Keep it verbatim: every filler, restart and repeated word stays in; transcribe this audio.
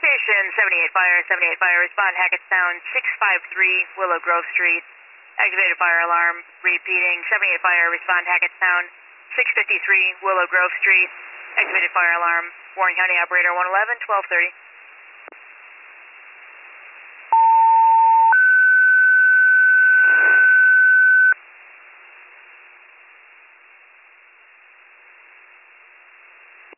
Station seventy-eight Fire, seventy-eight Fire, respond Hackettstown six five three Willow Grove Street. Activated fire alarm. Repeating, seventy-eight Fire, respond Hackettstown six fifty-three Willow Grove Street. Activated fire alarm. Warren County Operator one eleven, twelve thirty.